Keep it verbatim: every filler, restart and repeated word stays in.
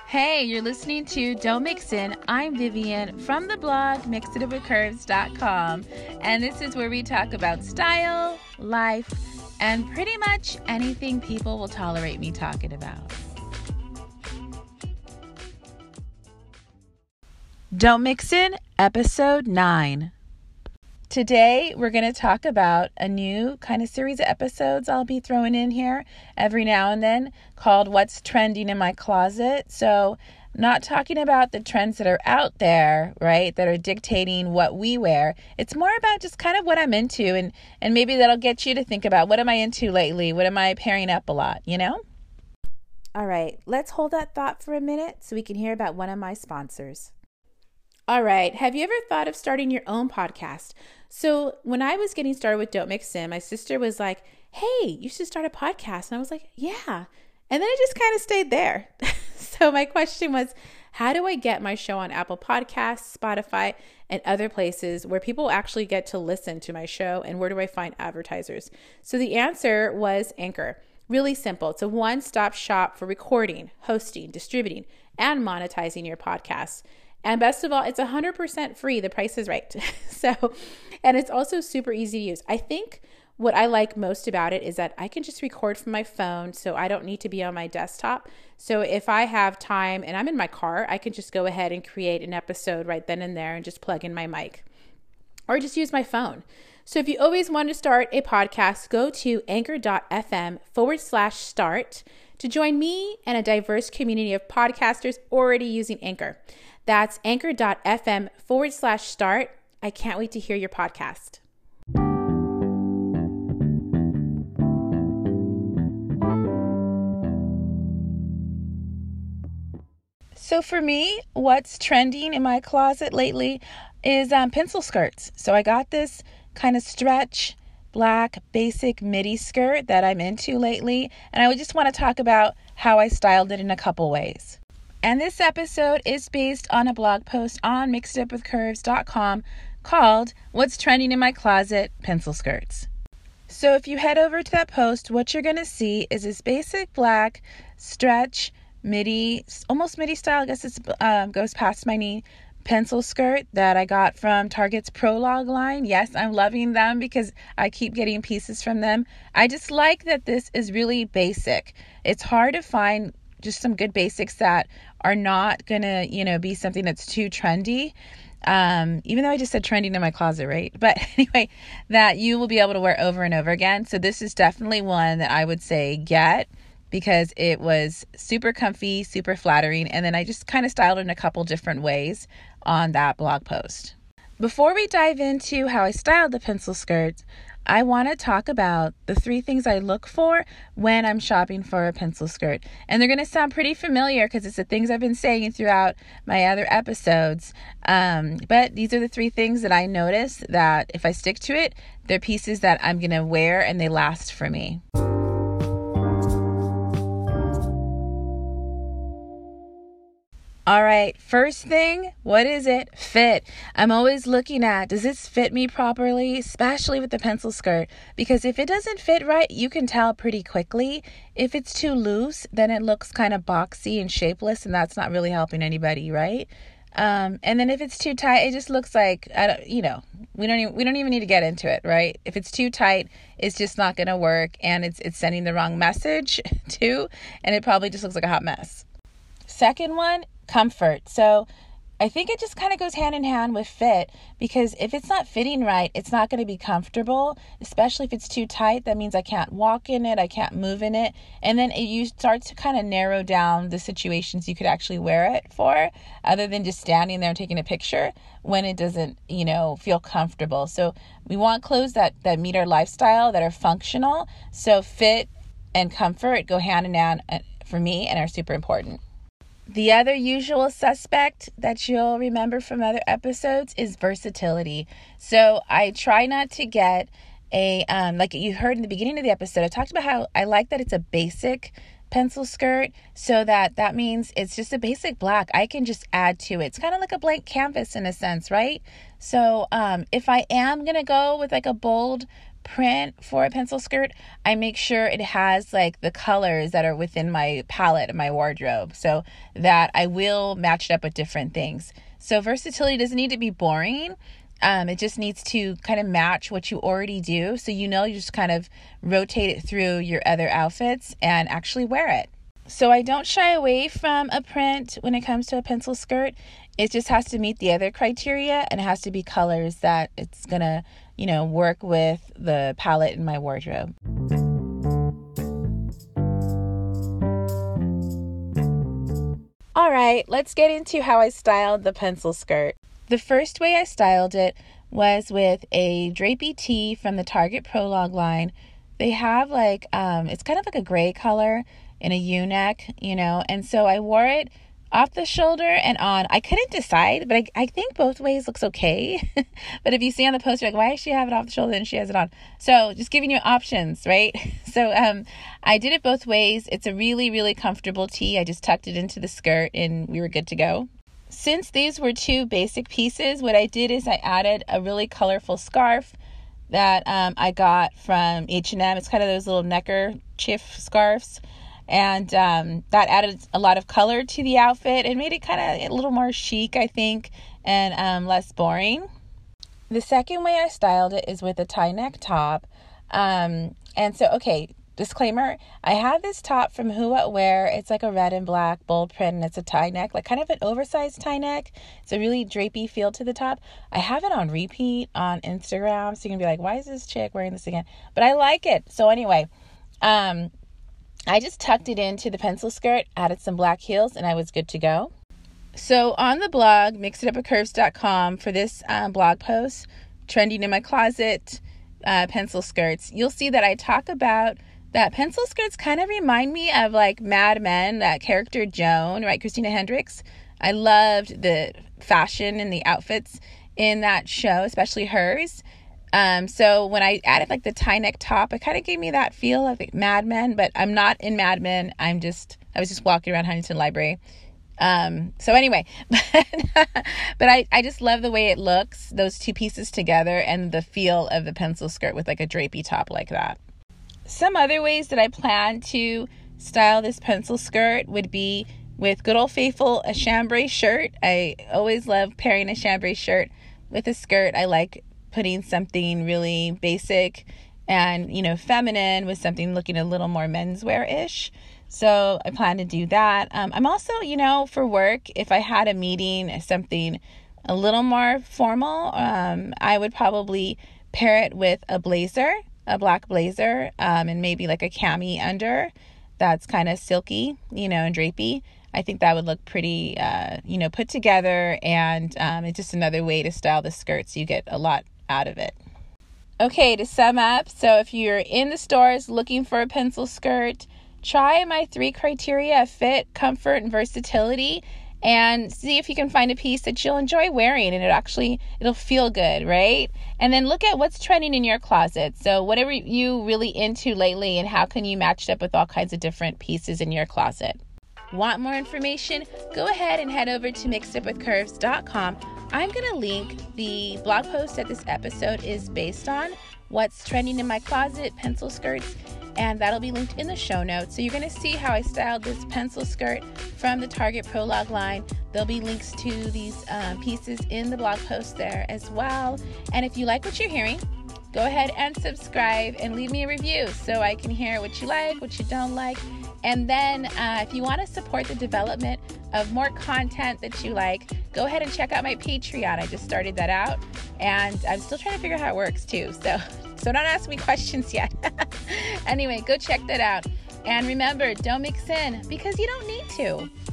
Hey, you're listening to Don't Mix In. I'm Vivian from the blog mix it up with curves dot com, and this is where we talk about style, life, and pretty much anything people will tolerate me talking about. Don't Mix In, episode nine. Today, we're going to talk about a new kind of series of episodes I'll be throwing in here every now and then called What's Trending in My Closet. So, not talking about the trends that are out there, right, that are dictating what we wear. It's more about just kind of what I'm into, and, and maybe that'll get you to think about what am I into lately? What am I pairing up a lot, you know? All right, let's hold that thought for a minute so we can hear about one of my sponsors. All right. Have you ever thought of starting your own podcast? So when I was getting started with Don't Mix In, my sister was like, hey, you should start a podcast. And I was like, yeah. And then it just kind of stayed there. So my question was, how do I get my show on Apple Podcasts, Spotify, and other places where people actually get to listen to my show? And where do I find advertisers? So the answer was Anchor. Really simple. It's a one-stop shop for recording, hosting, distributing, and monetizing your podcasts. And best of all, it's one hundred percent free. The price is right. So, and it's also super easy to use. I think what I like most about it is that I can just record from my phone, so I don't need to be on my desktop. So if I have time and I'm in my car, I can just go ahead and create an episode right then and there and just plug in my mic or just use my phone. So if you always want to start a podcast, go to anchor.fm forward slash start to join me and a diverse community of podcasters already using Anchor. That's anchor.fm forward slash start. I can't wait to hear your podcast. So for me, what's trending in my closet lately is um, pencil skirts. So I got this kind of stretch black basic midi skirt that I'm into lately. And I would just want to talk about how I styled it in a couple ways. And this episode is based on a blog post on mix it up with curves dot com called What's Trending in My Closet, Pencil Skirts. So if you head over to that post, what you're going to see is this basic black stretch midi, almost midi style, I guess it um, goes past my knee, pencil skirt that I got from Target's Prologue line. Yes, I'm loving them because I keep getting pieces from them. I just like that this is really basic. It's hard to find just some good basics that are not going to, you know, be something that's too trendy. Um, even though I just said trending in my closet, right? But anyway, that you will be able to wear over and over again. So this is definitely one that I would say get because it was super comfy, super flattering. And then I just kind of styled it in a couple different ways on that blog post. Before we dive into how I styled the pencil skirts, I want to talk about the three things I look for when I'm shopping for a pencil skirt. And they're going to sound pretty familiar because it's the things I've been saying throughout my other episodes. Um, but these are the three things that I notice that if I stick to it, they're pieces that I'm going to wear and they last for me. All right, first thing, what is it? Fit. I'm always looking at, does this fit me properly, especially with the pencil skirt? Because if it doesn't fit right, you can tell pretty quickly. If it's too loose, then it looks kind of boxy and shapeless, and that's not really helping anybody, right? Um, and then if it's too tight, it just looks like, I don't, you know, we don't even, we don't even need to get into it, right? If it's too tight, it's just not going to work, and it's it's sending the wrong message too, and it probably just looks like a hot mess. Second one, comfort. So I think it just kind of goes hand in hand with fit because if it's not fitting right, it's not going to be comfortable, especially if it's too tight. That means I can't walk in it. I can't move in it. And then it, you start to kind of narrow down the situations you could actually wear it for other than just standing there and taking a picture when it doesn't, you know, feel comfortable. So we want clothes that, that meet our lifestyle, that are functional. So fit and comfort go hand in hand for me and are super important. The other usual suspect that you'll remember from other episodes is versatility. So I try not to get a, um, like you heard in the beginning of the episode, I talked about how I like that it's a basic pencil skirt, so that that means it's just a basic black. I can just add to it. It's kind of like a blank canvas in a sense, right? So um, if I am going to go with like a bold print for a pencil skirt, I make sure it has like the colors that are within my palette and my wardrobe so that I will match it up with different things. So versatility doesn't need to be boring. Um, it just needs to kind of match what you already do. So you know, you just kind of rotate it through your other outfits and actually wear it. So I don't shy away from a print when it comes to a pencil skirt. It just has to meet the other criteria, and it has to be colors that it's going to, you know, work with the palette in my wardrobe. All right, let's get into how I styled the pencil skirt. The first way I styled it was with a drapey tee from the Target Prologue line. They have like, um, it's kind of like a gray color in a U-neck, you know, and so I wore it off the shoulder and on. I couldn't decide, but I, I think both ways looks okay. But if you see on the poster, like, why does she have it off the shoulder and she has it on? So just giving you options, right? So um, I did it both ways. It's a really, really comfortable tee. I just tucked it into the skirt and we were good to go. Since these were two basic pieces, what I did is I added a really colorful scarf that um, I got from H and M. It's kind of those little necker chiff scarves. And um, that added a lot of color to the outfit and made it kind of a little more chic, I think, and um, less boring. The second way I styled it is with a tie neck top. Um, and so, okay, disclaimer, I have this top from Who What Wear. It's like a red and black bold print, and it's a tie neck, like kind of an oversized tie neck. It's a really drapey feel to the top. I have it on repeat on Instagram, so you can be like, why is this chick wearing this again? But I like it. So anyway, um, I just tucked it into the pencil skirt, added some black heels, and I was good to go. So on the blog, mix it up with curves dot com, for this um, blog post, Trending in My Closet, uh, pencil skirts, you'll see that I talk about that pencil skirts kind of remind me of like Mad Men, that character Joan, right? Christina Hendricks. I loved the fashion and the outfits in that show, especially hers. Um, so when I added like the tie neck top, it kind of gave me that feel of like Mad Men, but I'm not in Mad Men. I'm just, I was just walking around Huntington Library. Um, so anyway, but, but I, I just love the way it looks, those two pieces together, and the feel of the pencil skirt with like a drapey top like that. Some other ways that I plan to style this pencil skirt would be with good old faithful a chambray shirt. I always love pairing a chambray shirt with a skirt. I like putting something really basic and, you know, feminine with something looking a little more menswear-ish. So I plan to do that. Um, I'm also, you know, for work, if I had a meeting, something a little more formal, um, I would probably pair it with a blazer. A black blazer, um, and maybe like a cami under that's kind of silky, you know, and drapey. I think that would look pretty, uh, you know, put together, and um, it's just another way to style the skirt so you get a lot out of it. Okay, to sum up, so if you're in the stores looking for a pencil skirt, try my three criteria of fit, comfort, and versatility, and see if you can find a piece that you'll enjoy wearing and it actually, it'll feel good, right? And then look at what's trending in your closet. So what are you really into lately, and how can you match it up with all kinds of different pieces in your closet? Want more information? Go ahead and head over to mixed up with curves dot com. I'm going to link the blog post that this episode is based on, what's trending in my closet, pencil skirts, and that'll be linked in the show notes. So you're going to see how I styled this pencil skirt from the Target Prologue line. There'll be links to these um, pieces in the blog post there as well. And if you like what you're hearing, go ahead and subscribe and leave me a review so I can hear what you like, what you don't like. And then uh, if you want to support the development of more content that you like, go ahead and check out my Patreon. I just started that out, and I'm still trying to figure out how it works too. So, so don't ask me questions yet. Anyway, go check that out. And remember, don't mix in because you don't need to.